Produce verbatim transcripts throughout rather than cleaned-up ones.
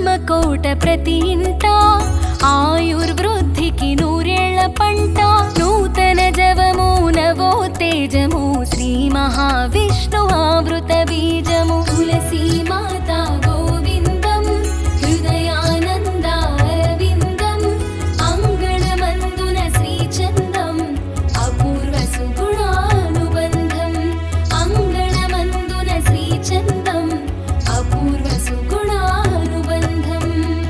ధర్మకోట ప్రతి ఇంట ఆయుర్వృద్ధికి నూరేళ్ల పంట నూతన జవము నవో తేజము శ్రీ మహావిష్ణు ఆవృత బీజము తులసీ మాత గోవిందం హృదయానంద అరవిందం అంగణమందున శ్రీచందం అపూర్వ సుగుణానుబంధం అంగణమందున శ్రీచందం అపూర్వ సుగుణానుబంధం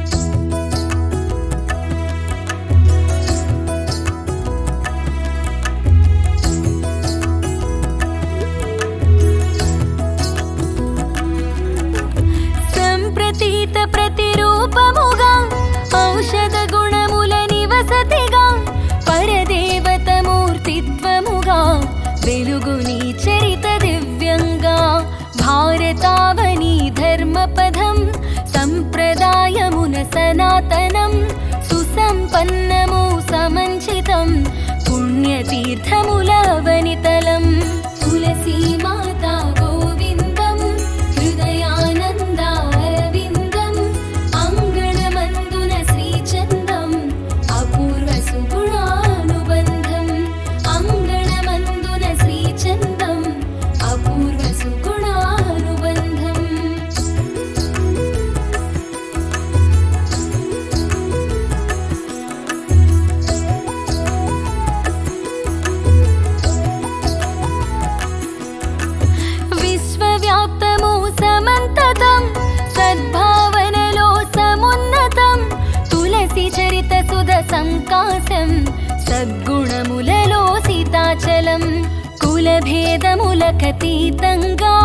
సంప్రతీత ప్రతిరూపముగా ఔషధ గుణముల నివసతిగా పరదేవత మూర్తిత్వముగా వెలుగుని చరిత దివ్యంగా భారతావని ధర్మపదం సంప్రదాయమున సనాతనం సుసంపన్నము సమంచితం పుణ్యతీర్థముల వనితలం తులసీ మాత గోవిందం హృదయానంద అరవిందం అంగణమందున శ్రీచందం అపూర్వ సుగుణానుబంధం అంగణమందున శ్రీచందం అపూర్వ సుగుణానుబంధం విశ్వవ్యాప్తము సమంతతం సద్భావనలో సమున్నతం తులసి చరిత సుధ సంకాశం సద్గుణములలో సీతాచలం కులభేదములకతీతంగా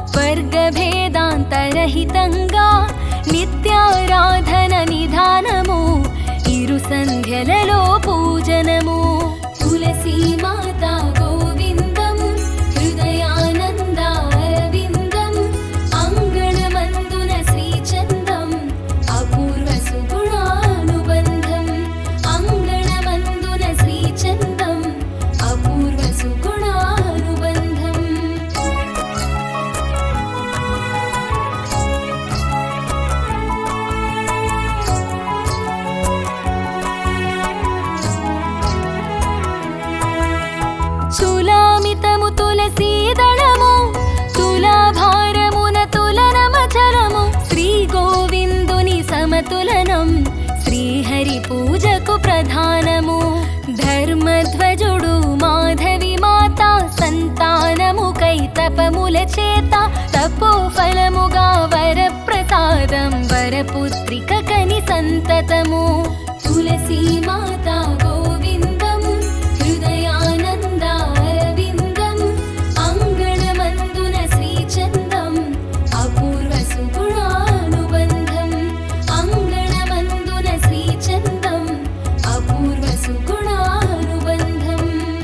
వర్గభేదాంతరహితంగా నిత్యారాధన నిధానము ఇరు సంధ్యలలో పూజనము తులసీ మాత గోవిందం హృదయానంద అరవిందం అంగణమందున శ్రీచందం అపూర్వ సుగుణానుబంధం అంగణమందున శ్రీచందం అపూర్వ సుగుణానుబంధం చులామితము తులసీదళము తులాభారమున తులనమచలము శ్రీ గోవిందుని సమతులనం శ్రీహరి పూజకు ప్రధానము ధర్మధ్వజుడు మాధవి మాత సంతానముకై తపముల చేత తపోఫలముగా వరప్రసాదం వరపుత్రిక కని సంతతము తులసీ మాత గోవిందం హృదయానంద అరవిందం అంగణమందున శ్రీచందం అపూర్వ సుగుణానుబంధం అంగణమందున శ్రీచందం అపూర్వ సుగుణానుబంధం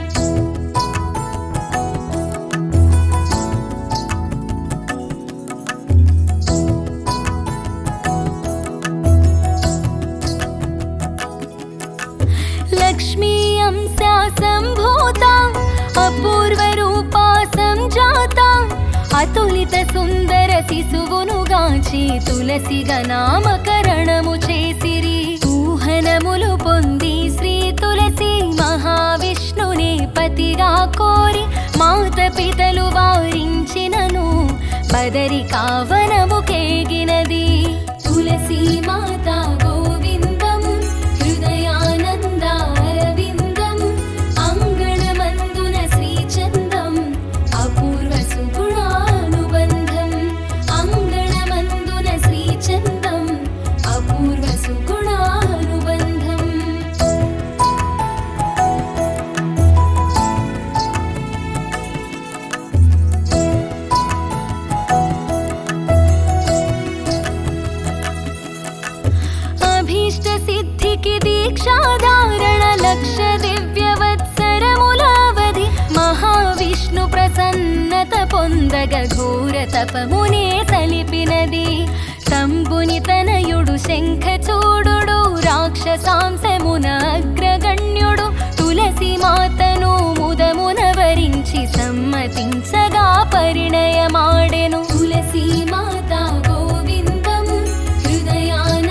లక్ష్మీ అంశా సంభూత అపూర్వ రూపా సంజాత అతులిత సుందర శిశువునుగాచి తులసిగా నామకరణము చేసిరి ఊహనములు పొంది శ్రీ తులసి మహావిష్ణుని పతిగా కోరి మాత పితలు వారించినను బదరి కావనము కేగినది తులసీ మాత గోవిందం హృదయానంద అరవిందం అంగణమందున శ్రీచందం అపూర్వ సుగుణానుబంధం అంగణమందున శ్రీచందం అపూర్వ సుగుణానుబంధం అభీష్ట సిద్ధికి దీక్షాధారణ లక్ష దివ్య వత్సరములావధి మహావిష్ణు ప్రసన్నత పొందగ ఘోర తపమునే సలిపినది శంభుని తనయుడు శంఖచూడు రాక్షసాంశమున అగ్రగణ్యుడు తులసి మాతను ముదమున వరించి సమ్మతించగా పరిణయమాడెను తులసి మాత గోవిందం హృదయాన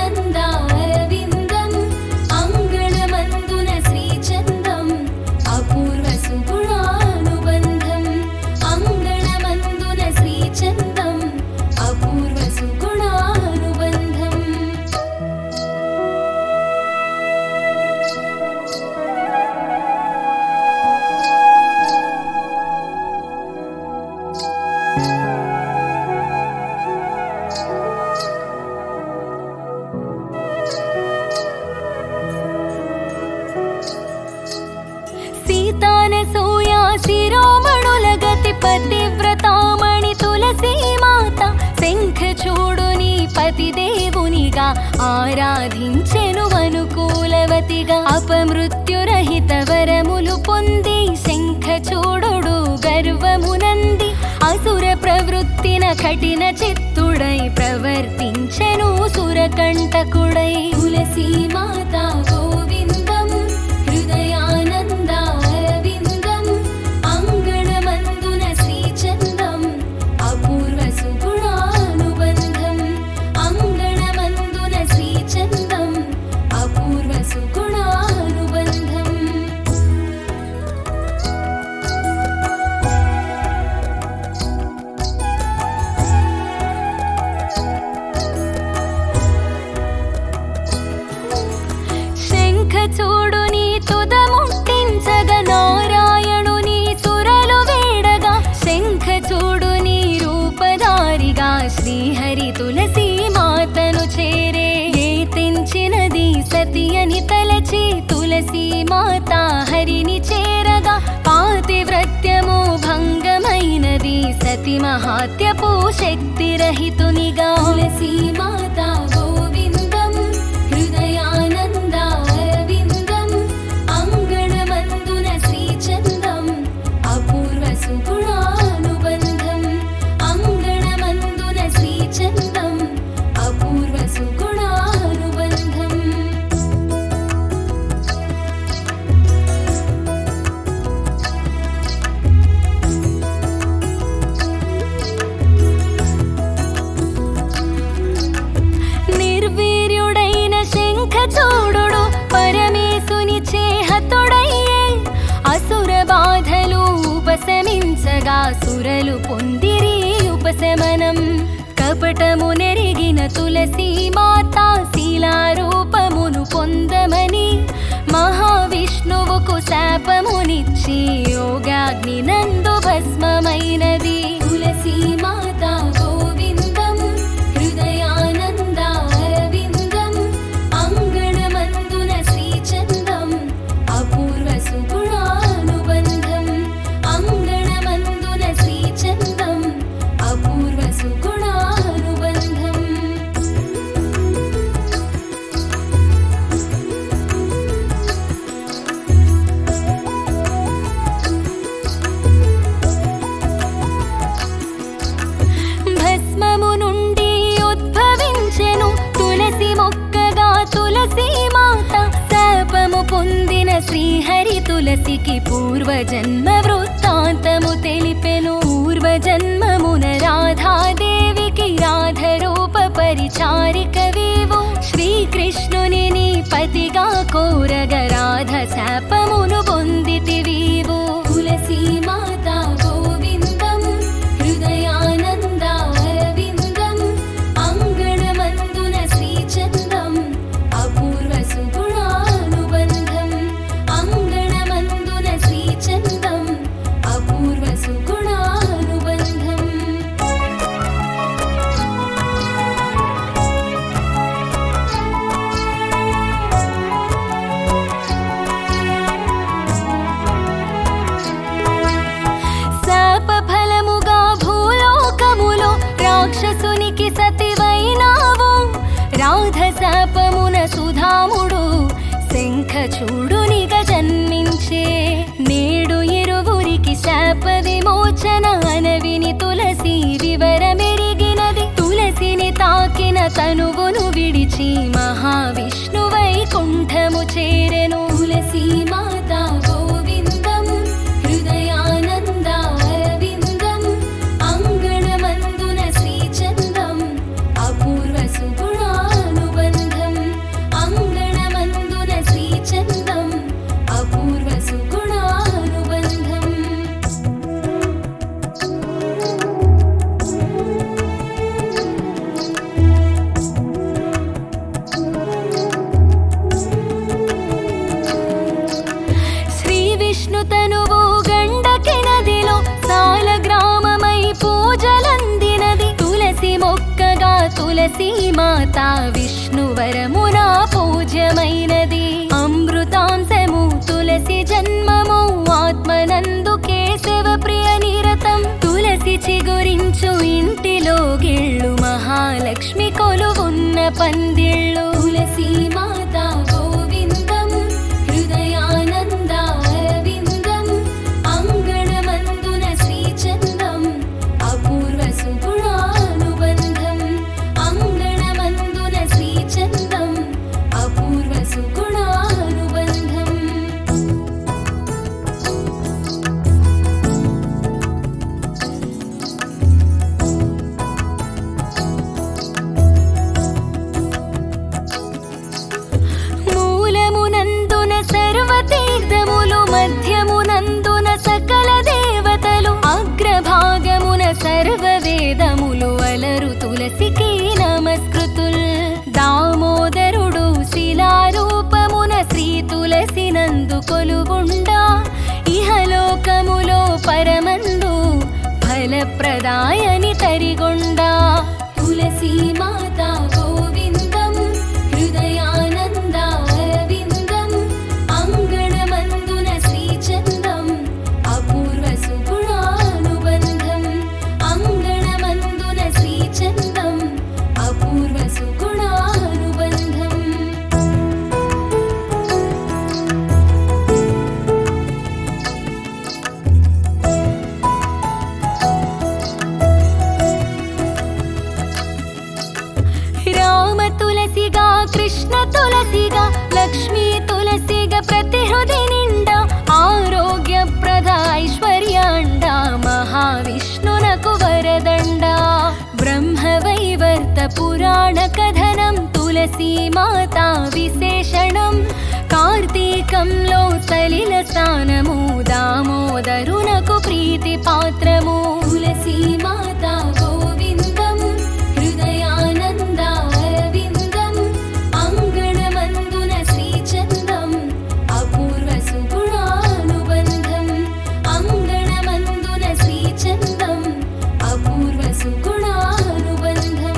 పతివ్రతామణి తులసీ మాత శంఖచూడుని పతిదేవునిగా ఆరాధించెను అనుకూలవతిగా అపమృత్యురహిత వరములు పొంది శంఖచూడు గర్వమునంది అసుర ప్రవృత్తిన కఠిన చిత్తుడై ప్రవర్తించెను సురకంటకుడై తులసీ మాత గోవిందం హృదయానంద అరవిందం అంగణమందున శ్రీచందం అపూర్వ సుగుణానుబంధం అంగణమందున శ్రీచందం అపూర్వ సుగుణానుబంధం చూడుని తుదముట్టించగ నారాయణుని సురలు వేడగా శంఖ చూడుని రూపధారిగా శ్రీహరి తులసీ మాతను చేరే ఏ తెంచినది సతి అని తలచి తులసీ మాత హరిని చేరగా పాతివ్రత్యము భంగమైనది సతి మహాత్యపు శక్తి రహితునిగా తులసీ మాత గోవిందం హృదయానంద అరవిందం అంగణమందున శ్రీచందం అపూర్వ సుగుణానుబంధం అంగణమందున శ్రీచందం అపూర్వ సుగుణానుబంధం నిర్వీర్యుడైన శంఖచూడు పరమేశుని చేహతుడయ్యే అసుర బాధలు ఉపశమించగా సురలు పొందిరి ఉపశమనం కపటము నెరిగిన తులసీ మాత శీలారూపమును పొందమని మహావిష్ణువుకు శాపమునిచ్చి యోగాగ్ని నందు భస్మమైనది తులసీ మాత గోవిందం హృదయానంద అరవిందం అంగణమందున శ్రీచందం అపూర్వ సుగుణానుబంధం అంగణమందున శ్రీచందం అపూర్వ సుగుణానుబంధం భస్మము నుండి ఉద్భవించెను తులసి మొక్కగా తులసీ మాత శాపము పొందిన శ్రీహరి తులసికి పూర్వజన్మ వృత్తాంతము తెలిపెను పూర్వజన్మమున రాధాదేవికి రాధరూప పరిచారికవేవో శ్రీకృష్ణుని నీ పతిగా కోరగ రాధ శాపమును పొందితివీవో తులసీ మాత గోవిందం హృదయానంద అరవిందం అంగణమందున శ్రీచందం అపూర్వ సుగుణానుబంధం అంగణమందున శ్రీచందం అపూర్వ సుగుణానుబంధం శాప ఫలముగా భూలోకములో రాక్షసునికి సతివైనావు రాధ శాపమున సుధాముడు శంఖచూడునిగా జన్మించే నేడు ఇరువురికి శాప విమోచన అనవిని తులసి వివరమెరిగినది తులసిని తాకిన తనువును విడిచి మహావిష్ణు వైకుంఠము చేరెను తులసీ మాత గోవిందం హృదయానంద అరవిందం అంగణమందున శ్రీచందం అపూర్వ సుగుణానుబంధం అంగణమందున శ్రీచందం అపూర్వ సుగుణానుబంధం శ్రీ విష్ణు తనువు గండకి నదిలో సాల గ్రామమై పూజలందినది తులసి మొక్కగా తులసీ మాత విష్ణువరమున పూజ్యమైనది అమృతాంశము తులసి జన్మము ఆత్మనందు కేశవ ప్రియ నిరతం పందిళ్ళు తులసీ మాత గోవిందం హృదయానంద అరవిందం అంగణమందున శ్రీచందం అపూర్వ సుగుణానుబంధం అంగణమందున శ్రీచందం అపూర్వ సుగుణానుబంధం. సర్వతీర్థములు మధ్యమునందున సకల దేవతలు అగ్రభాగమున సర్వవేదములు అలరు తులసికి నమస్కృతుల్. దామోదరుడు శిలారూపమున శ్రీ తులసి నందు కొలువుండా ఇహలోకములో పరమందు ఫలప్రదాయని తరిగొండా. తులసీ మాత గోవిందం హృదయానంద అరవిందం అంగణమందున శ్రీచందం అపూర్వ సుగుణానుబంధం అంగణమందున శ్రీచందం అపూర్వ సుగుణానుబంధం. రామ తులసిగా కృష్ణ తులసిగా లక్ష్మీ తులసిగా ప్రతి హృది నిండా ఆరోగ్యప్రద ఐశ్వర్యాండ మహావిష్ణునకు వరదండ. బ్రహ్మవైవర్త పురాణ కథనం తులసీ మాత విశేషణం. కార్తీకంలో సలిల స్నానము దామోదరునకు ప్రీతి పాత్రము. తులసీ మాత గోవిందం హృదయానంద అరవిందం అంగణమందున శ్రీచందం అపూర్వ సుగుణానుబంధం అంగణమందున శ్రీచందం అపూర్వ సుగుణానుబంధం.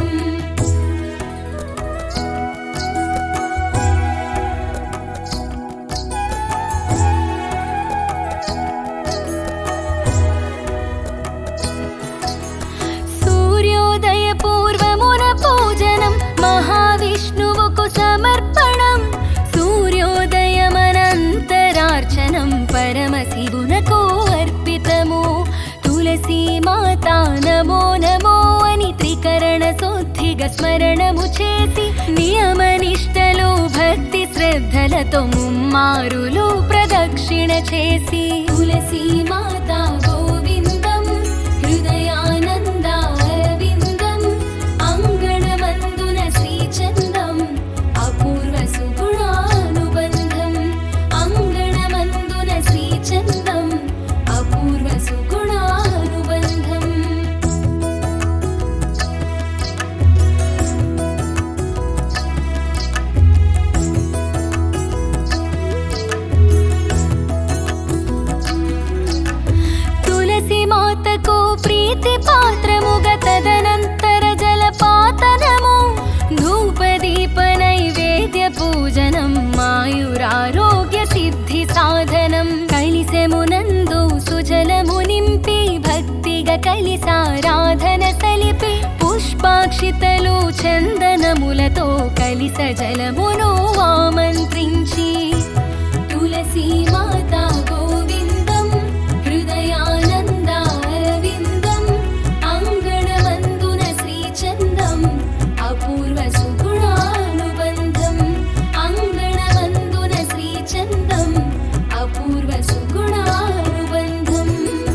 సూర్యోదయ పూర్వమున పూజనం మహావిష్ణువుకు సమర్పణం. సూర్యోదయమనంతరార్చనం పరమశివునకు అర్పితము. తులసీ మాత నమో నమో అని త్రికరణ శుద్ధిగా స్మరణము చేసి నియమనిష్టలు భక్తి శ్రద్ధలతో ముమ్మారులు ప్రదక్షిణ చేసి. తులసీ మాత గోవిందం హృదయానంద అరవిందం అంగణమందున శ్రీచందం అపూర్వ సుగుణానుబంధం అంగణమందున శ్రీచందం అపూర్వ సుగుణానుబంధం. తులసి మాతకు ప్రీతి పాత్రముగ తదనంతర జలపాతనము ధూపదీప నైవేద్య పూజనం మాయురారోగ్య సిద్ధి సాధనం. కలిసెమునందు సుజలము నింపి భక్తిగా కలిసారాధన సలిపి పుష్పాక్షితలు చందనములతో కలిస జలమును ఆమంత్రించి. తులసీ మాత గోవిందం హృదయానంద అరవిందం అంగణమందున శ్రీచందం అపూర్వ సుగుణానుబంధం అంగణమందున శ్రీచందం అపూర్వ సుగుణానుబంధం.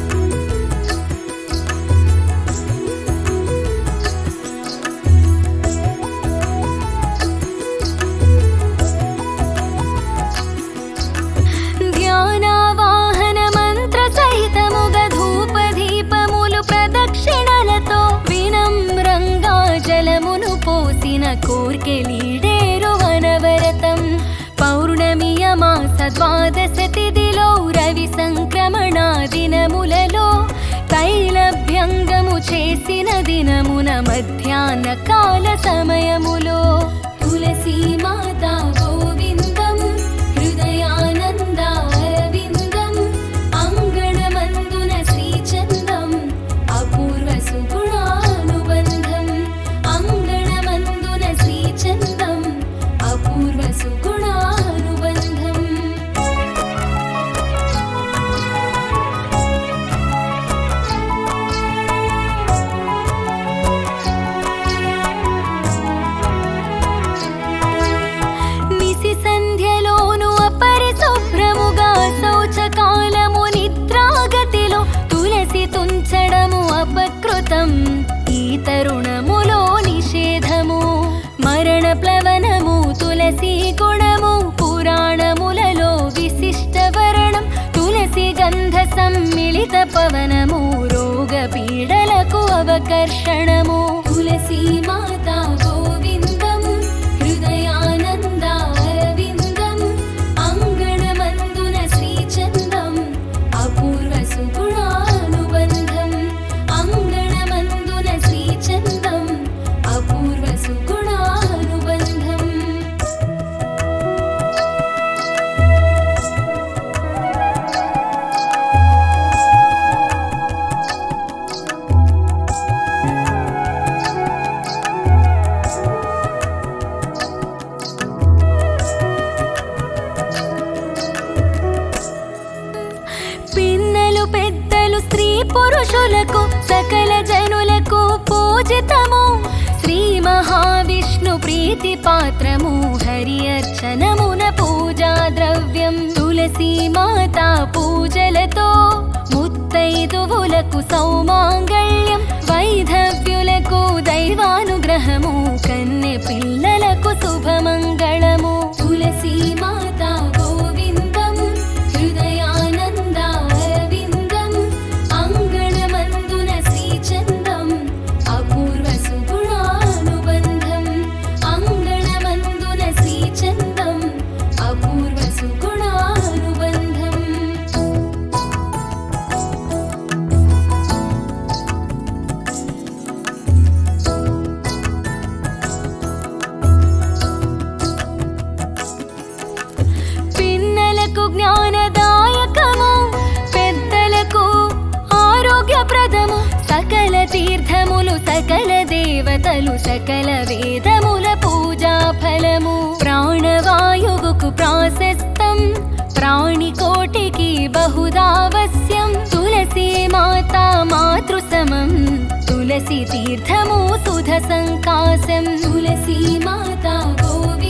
ధ్యానావాహన మంత్ర సహితముగ ధూపదీపములు ప్రదక్షిణలతో వినమ్రంగా జలమును పోసిన కోర్కెలీడేరు వనవరతం. పౌర్ణమి అమాస ద్వాదశ తిథిలో రవి సంక్రమణ దినములలో తైలభ్యంగము చేసిన దినమున మధ్యాహ్న కాల సమయములో. తులసీ మాత గోవిందం హృదయానంద అరవిందం అంగణమందున శ్రీచందం అపూర్వ సుగుణానుబంధం అంగణమందున శ్రీచందం శ్రేష్టం ఈ తరుణములో నిషేధము మరణ ప్లవనము తులసి గుణము పురాణములలో విశిష్ట వరణం తులసి గంధ సమ్మిళిత పవనము రోగ పీడలకు అవకర్షణము తులసి మాతా గోవిందం హృదయానంద అరవిందం అంగణమందున శ్రీచందం అపూర్వ సుగుణానుబంధం అంగణమందున శ్రీచందం అపూర్వ సుగుణానుబంధం పిన్నలు పెద్దలు స్త్రీ పురుషులకు సకల జనులకు పూజితము శ్రీ మహావిష్ణు ప్రీతి పాత్రము హరి అర్చనమున పూజా ద్రవ్యం తులసి మాతా పూజలతో ముత్తైదువులకు సౌమాంగళ్యం వైధవ్యులకు దైవానుగ్రహము కన్నె పిల్లలకు శుభమంగళము తులసి మాతా గోవిందం హృదయానంద అరవిందం అంగణమందున శ్రీచందం అపూర్వ సుగుణానుబంధం అంగణమందున శ్రీచందం అపూర్వ సుగుణానుబంధం పిన్నలకు జ్ఞానదాయకము పెద్దలకు ఆరోగ్యప్రదము సకల తీర్థములు సకల దేవతలు సకల వేదముల పూజా ఫలము ప్రాణవాయువుకు ప్రాశస్తం ప్రాణికోటికి బహుదావశ్యం తులసి మాతా మాతృసమం తులసి తీర్థము సుధ సంకాశం తులసి మాతా గోవిందం